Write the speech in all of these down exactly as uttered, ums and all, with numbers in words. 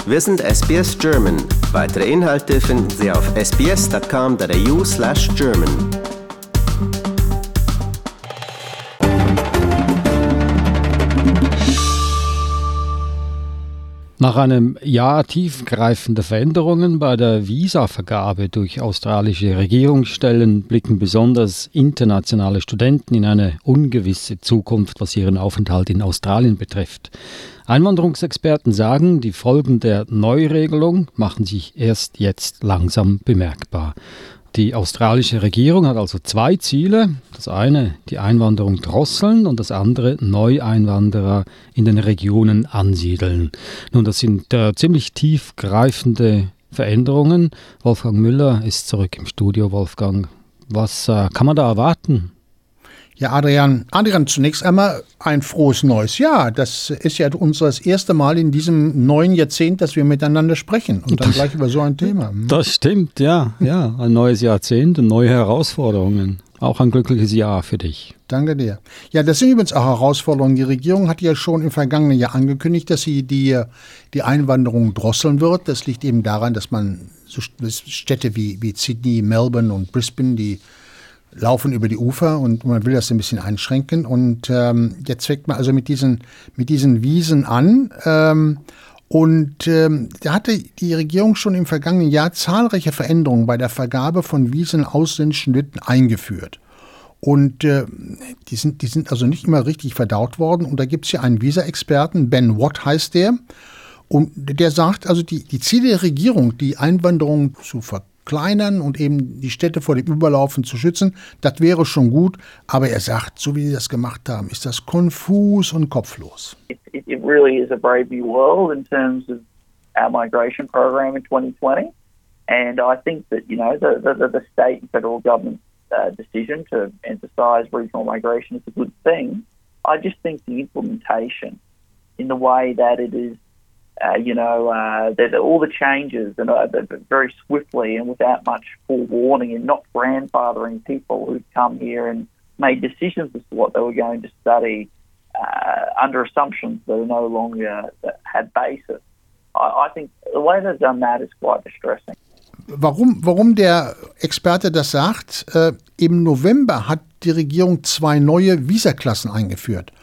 Wir sind S B S German. Weitere Inhalte finden Sie auf s b s dot com dot a u slash German. Nach einem Jahr tiefgreifender Veränderungen bei der Visavergabe durch australische Regierungsstellen blicken besonders internationale Studenten in eine ungewisse Zukunft, was ihren Aufenthalt in Australien betrifft. Einwanderungsexperten sagen, die Folgen der Neuregelung machen sich erst jetzt langsam bemerkbar. Die australische Regierung hat also zwei Ziele. Das eine, die Einwanderung drosseln und das andere, Neueinwanderer in den Regionen ansiedeln. Nun, das sind äh, ziemlich tiefgreifende Veränderungen. Wolfgang Müller ist zurück im Studio. Wolfgang, was äh, kann man da erwarten? Ja, Adrian, Adrian, zunächst einmal ein frohes neues Jahr. Das ist ja unser das erste Mal in diesem neuen Jahrzehnt, dass wir miteinander sprechen und dann das, gleich über so ein Thema. Das stimmt, ja, ja, ein neues Jahrzehnt und neue Herausforderungen. Auch ein glückliches Jahr für dich. Danke dir. Ja, das sind übrigens auch Herausforderungen. Die Regierung hat ja schon im vergangenen Jahr angekündigt, dass sie die, die Einwanderung drosseln wird. Das liegt eben daran, dass man so Städte wie, wie Sydney, Melbourne und Brisbane, die laufen über die Ufer und man will das ein bisschen einschränken. Und ähm, jetzt fängt man also mit diesen, mit diesen Wiesen an. Ähm, und ähm, da hatte die Regierung schon im vergangenen Jahr zahlreiche Veränderungen bei der Vergabe von Visen ausländischen Studenten eingeführt. Und äh, die sind, die sind also nicht immer richtig verdaut worden. Und da gibt es ja einen Visa-Experten, Ben Watt heißt der. Und der sagt, also die, die Ziele der Regierung, die Einwanderung zu verkleinern, kleinern und eben die Städte vor dem Überlaufen zu schützen, das wäre schon gut. Aber er sagt, so wie sie das gemacht haben, ist das konfus und kopflos. It, it, it really is a brave new world in terms of our migration program in twenty twenty. And I think that, you know, the, the, the state and federal government uh, decision to emphasise regional migration is a good thing. I just think the implementation in the way that it is Uh, you know, uh, that all the changes and uh, very swiftly and without much forewarning and not grandfathering people who'd come here and made decisions as to what they were going to study uh, under assumptions that are no longer that had basis. I, I think the way they've done that is quite distressing. Warum, warum der Experte das sagt? Äh, im November hat die Regierung zwei neue Visaklassen eingeführt.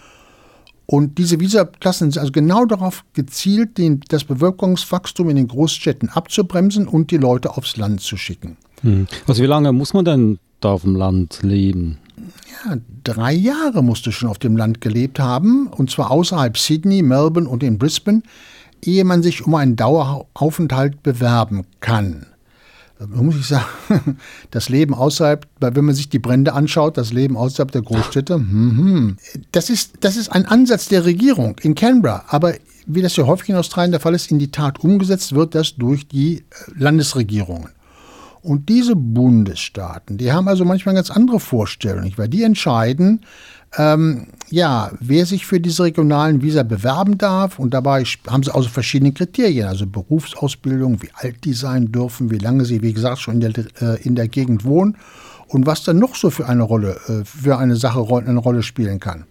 Und diese Visaklassen sind also genau darauf gezielt, den, das Bevölkerungswachstum in den Großstädten abzubremsen und die Leute aufs Land zu schicken. Hm. Also wie lange muss man denn da auf dem Land leben? Ja, drei Jahre musst du schon auf dem Land gelebt haben, und zwar außerhalb Sydney, Melbourne und in Brisbane, ehe man sich um einen Daueraufenthalt bewerben kann. Da muss ich sagen, das Leben außerhalb, wenn man sich die Brände anschaut, das Leben außerhalb der Großstädte, hm, das ist, das ist ein Ansatz der Regierung in Canberra. Aber wie das ja häufig in Australien der Fall ist, in die Tat umgesetzt wird das durch die Landesregierungen. Und diese Bundesstaaten, die haben also manchmal ganz andere Vorstellungen, weil die entscheiden, Ähm, ja, wer sich für diese regionalen Visa bewerben darf, und dabei haben sie also verschiedene Kriterien, also Berufsausbildung, wie alt die sein dürfen, wie lange sie, wie gesagt, schon in der, äh, in der Gegend wohnen und was dann noch so für eine Rolle, äh, für eine Sache eine Rolle spielen kann.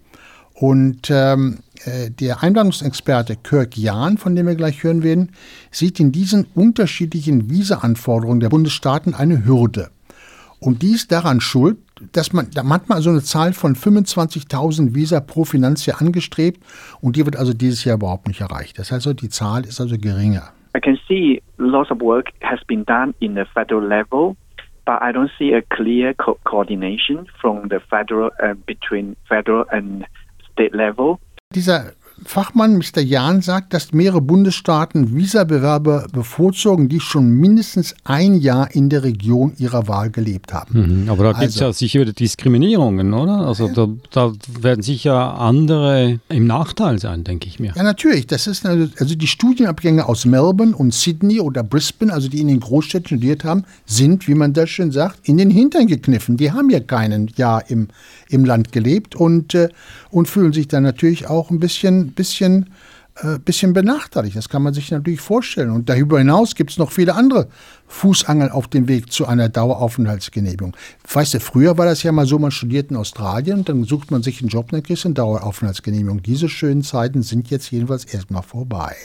Und ähm, äh, der Einwanderungsexperte Kirk Jahn, von dem wir gleich hören werden, sieht in diesen unterschiedlichen Visa-Anforderungen der Bundesstaaten eine Hürde. Und die ist daran schuld, dass man da manchmal so eine Zahl von fünfundzwanzigtausend Visa pro Finanzjahr angestrebt, und die wird also dieses Jahr überhaupt nicht erreicht. Das heißt, die Zahl ist also geringer. I can see lots of work has been done in the federal level, but I don't see a clear co- coordination from the federal uh, between federal and state level. Dieser Fachmann Mister Jahn sagt, dass mehrere Bundesstaaten Visabewerber bevorzugen, die schon mindestens ein Jahr in der Region ihrer Wahl gelebt haben. Mhm, aber da gibt es also ja sicher Diskriminierungen, oder? Also ja. da, da werden sicher andere im Nachteil sein, denke ich mir. Ja, natürlich. Das ist also die Studienabgänge aus Melbourne und Sydney oder Brisbane, also die in den Großstädten studiert haben, sind, wie man das schön sagt, in den Hintern gekniffen. Die haben ja kein Jahr im, im Land gelebt und, äh, und fühlen sich dann natürlich auch ein bisschen bisschen, äh, bisschen benachteiligt. Das kann man sich natürlich vorstellen. Und darüber hinaus gibt es noch viele andere Fußangeln auf dem Weg zu einer Daueraufenthaltsgenehmigung. Weißt du, früher war das ja mal so, man studiert in Australien und dann sucht man sich einen Job und dann kriegst du eine Daueraufenthaltsgenehmigung. Diese schönen Zeiten sind jetzt jedenfalls erstmal vorbei.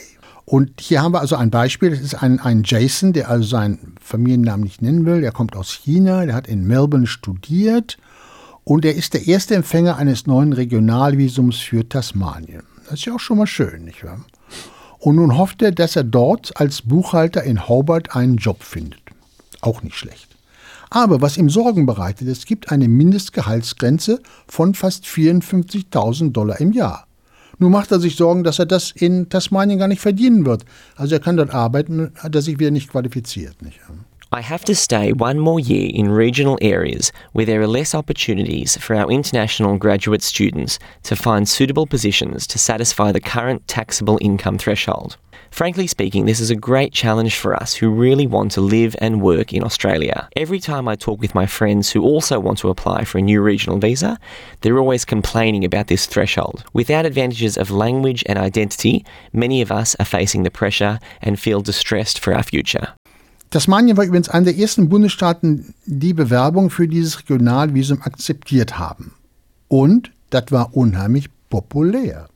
Und hier haben wir also ein Beispiel, das ist ein, ein Jason, der also seinen Familiennamen nicht nennen will, der kommt aus China, der hat in Melbourne studiert und er ist der erste Empfänger eines neuen Regionalvisums für Tasmanien. Das ist ja auch schon mal schön, nicht wahr? Und nun hofft er, dass er dort als Buchhalter in Hobart einen Job findet. Auch nicht schlecht. Aber was ihm Sorgen bereitet, es gibt eine Mindestgehaltsgrenze von fast vierundfünfzigtausend Dollar im Jahr. Nun macht er sich Sorgen, dass er das in Tasmanien gar nicht verdienen wird. Also er kann dort arbeiten, hat er sich wieder nicht qualifiziert. Nicht? I have to stay one more year in regional areas where there are less opportunities for our international graduate students to find suitable positions to satisfy the current taxable income threshold. Frankly speaking, this is a great challenge for us who really want to live and work in Australia. Every time I talk with my friends who also want to apply for a new regional visa, they're always complaining about this threshold. Without advantages of language and identity, many of us are facing the pressure and feel distressed for our future. Tasmanien war übrigens einer der ersten Bundesstaaten, die Bewerbung für dieses Regionalvisum akzeptiert haben. Und das war unheimlich populär.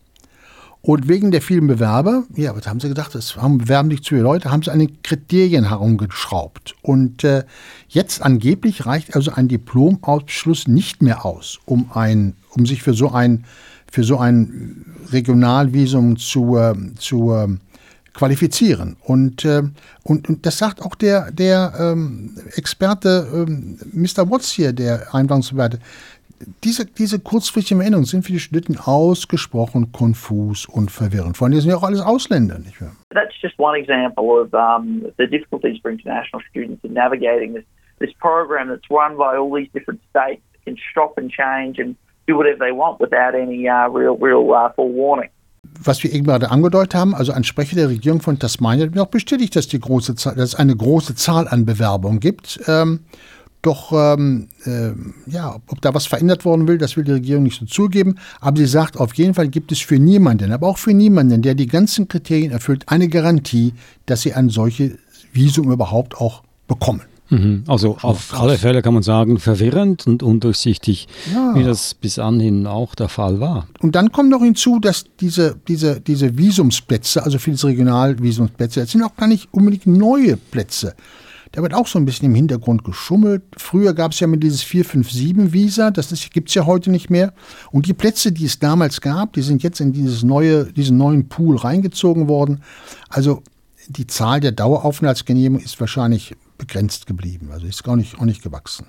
Und wegen der vielen Bewerber, ja, was haben sie gedacht, es bewerben sich zu viele Leute, haben sie an den Kriterien herumgeschraubt. Und äh, jetzt angeblich reicht also ein Diplomabschluss nicht mehr aus, um, ein, um sich für so ein, für so ein Regionalvisum zu, äh, zu äh, qualifizieren. Und, äh, und, und das sagt auch der, der ähm, Experte ähm, Mister Watts hier, der Einwanderungsbehörde. Diese, diese kurzfristigen Änderungen sind für die Studenten ausgesprochen konfus und verwirrend. Vor allem, die sind ja auch alles Ausländer, nicht wahr? That's just one example of um, the difficulties for international students in navigating this, this program that's run by all these different states that can shop and change and do whatever they want without any uh, real, real uh, forewarning. Was wir eben gerade angedeutet haben, also ein Sprecher der Regierung von Tasmanien hat mir auch bestätigt, dass, die große Zahl, dass es eine große Zahl an Bewerbungen gibt. Ähm, Doch, ähm, äh, ja, ob da was verändert worden will, das will die Regierung nicht so zugeben. Aber sie sagt, auf jeden Fall gibt es für niemanden, aber auch für niemanden, der die ganzen Kriterien erfüllt, eine Garantie, dass sie ein solches Visum überhaupt auch bekommen. Mhm. Also auf alle Fälle kann man sagen, verwirrend und undurchsichtig, ja, wie das bis anhin auch der Fall war. Und dann kommt noch hinzu, dass diese, diese, diese Visumsplätze, also für diese Regionalvisumsplätze, das sind auch gar nicht unbedingt neue Plätze. Da wird auch so ein bisschen im Hintergrund geschummelt. Früher gab es ja mit dieses vier fünf sieben Visa, das gibt es ja heute nicht mehr. Und die Plätze, die es damals gab, die sind jetzt in dieses neue, diesen neuen Pool reingezogen worden. Also die Zahl der Daueraufenthaltsgenehmigungen ist wahrscheinlich begrenzt geblieben, also ist gar nicht, auch nicht gewachsen.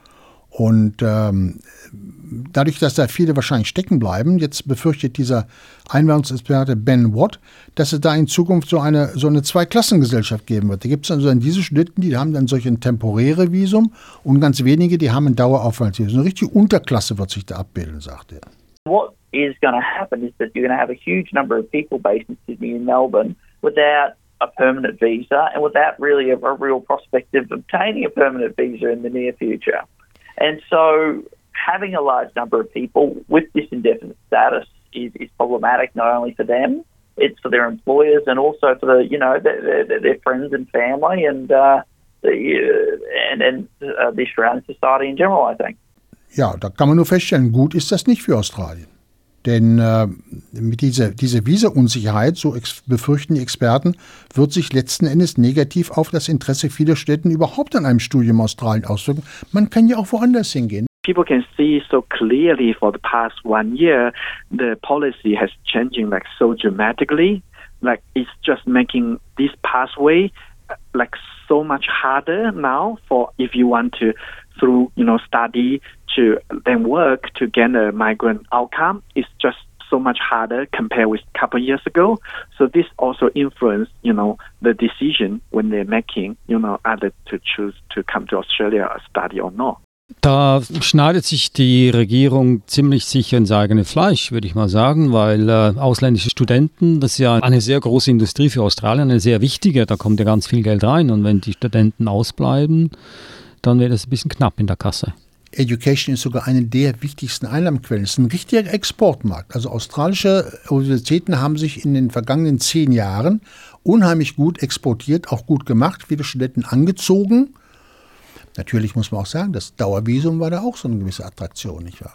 Und ähm, dadurch, dass da viele wahrscheinlich stecken bleiben, jetzt befürchtet dieser Einwanderungsexperte Ben Watt, dass es da in Zukunft so eine, so eine Zweiklassengesellschaft geben wird. Da gibt es dann so dann diese Studenten, die haben dann solch ein temporäre Visum und ganz wenige, die haben ein Daueraufenthaltsvisum. Eine richtige Unterklasse wird sich da abbilden, sagt er. What is going to happen is that you're going to have a huge number of people based in Sydney and Melbourne without a permanent visa and without really a, a real prospect of obtaining a permanent visa in the near future. And so having a large number of people with this indefinite status is, is problematic not only for them, it's for their employers and also for the, you know, their, their, their friends and family and uh, the, uh, and, and uh, the Australian society in general, I think. Ja, da kann man nur feststellen, gut ist das nicht für Australien. Denn äh, mit dieser, dieser Visa-Unsicherheit, so ex- befürchten die Experten, wird sich letzten Endes negativ auf das Interesse vieler Städten überhaupt an einem Studium in Australien auswirken. Man kann ja auch woanders hingehen. People can see so clearly for the past one year, the policy has changing like so dramatically. Like it's just making this pathway like so much harder now for if you want to through, you know, study to then work to get a migrant outcome. It's just so much harder compared with a couple of years ago. So this also influenced, you know, the decision when they're making, you know, either to choose to come to Australia or study or not. Da schneidet sich die Regierung ziemlich sicher ins eigene Fleisch, würde ich mal sagen, weil äh, ausländische Studenten, das ist ja eine sehr große Industrie für Australien, eine sehr wichtige, da kommt ja ganz viel Geld rein und wenn die Studenten ausbleiben, dann wird es ein bisschen knapp in der Kasse. Education ist sogar eine der wichtigsten Einnahmequellen. Es ist ein richtiger Exportmarkt. Also australische Universitäten haben sich in den vergangenen zehn Jahren unheimlich gut exportiert, auch gut gemacht, viele Studenten angezogen. Natürlich muss man auch sagen, das Dauervisum war da auch so eine gewisse Attraktion, nicht wahr?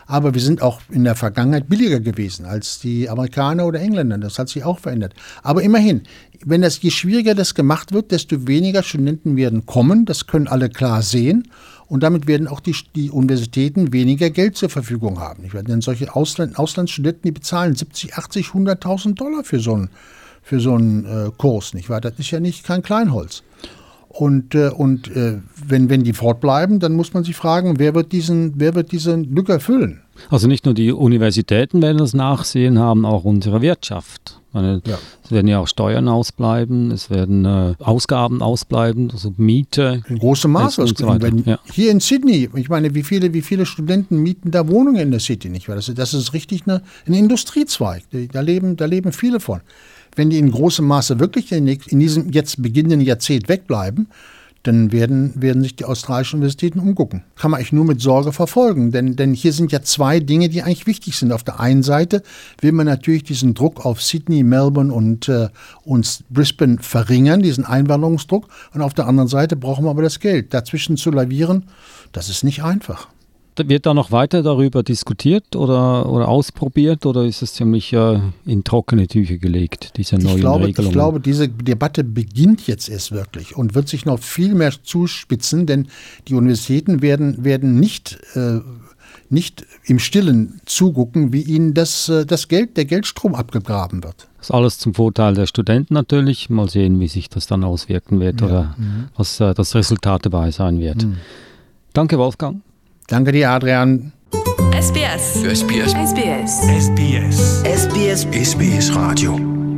Aber wir sind auch in der Vergangenheit billiger gewesen als die Amerikaner oder Engländer. Das hat sich auch verändert. Aber immerhin, wenn das, je schwieriger das gemacht wird, desto weniger Studenten werden kommen. Das können alle klar sehen. Und damit werden auch die, die Universitäten weniger Geld zur Verfügung haben. Ich Denn solche Ausland, Auslandsstudenten, die bezahlen siebzig, achtzig, hunderttausend Dollar für so einen, für so einen äh, Kurs. Nicht wahr? Das ist ja nicht kein Kleinholz. Und, äh, und äh, wenn, wenn die fortbleiben, dann muss man sich fragen, wer wird diesen, wer wird diese Lücke füllen? Also nicht nur die Universitäten werden das Nachsehen haben, auch unsere Wirtschaft. Meine, ja. Es werden ja auch Steuern ausbleiben, es werden äh, Ausgaben ausbleiben, also Miete. In großem Maße. So ja. Hier in Sydney, ich meine, wie viele, wie viele Studenten mieten da Wohnungen in der City? Nicht? Das, das ist richtig eine, ein Industriezweig, da leben, da leben viele von. Wenn die in großem Maße wirklich in diesem jetzt beginnenden Jahrzehnt wegbleiben, dann werden, werden sich die australischen Universitäten umgucken. Kann man eigentlich nur mit Sorge verfolgen, denn, denn hier sind ja zwei Dinge, die eigentlich wichtig sind. Auf der einen Seite will man natürlich diesen Druck auf Sydney, Melbourne und, äh, und Brisbane verringern, diesen Einwanderungsdruck. Und auf der anderen Seite brauchen wir aber das Geld. Dazwischen zu lavieren, das ist nicht einfach. Wird da noch weiter darüber diskutiert oder, oder ausprobiert oder ist es ziemlich äh, in trockene Tücher gelegt, diese neuen ich glaube, Regelungen? Ich glaube, diese Debatte beginnt jetzt erst wirklich und wird sich noch viel mehr zuspitzen, denn die Universitäten werden, werden nicht, äh, nicht im Stillen zugucken, wie ihnen das, äh, das Geld, der Geldstrom abgegraben wird. Das ist alles zum Vorteil der Studenten natürlich. Mal sehen, wie sich das dann auswirken wird ja. oder mhm. was äh, das Resultat dabei sein wird. Mhm. Danke, Wolfgang. Danke dir, Adrian. S B S. S B S. S B S. S B S. S B S. S B S Radio.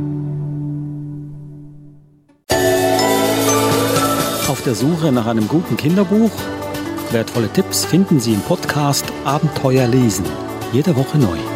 Auf der Suche nach einem guten Kinderbuch? Wertvolle Tipps finden Sie im Podcast Abenteuer lesen. Jede Woche neu.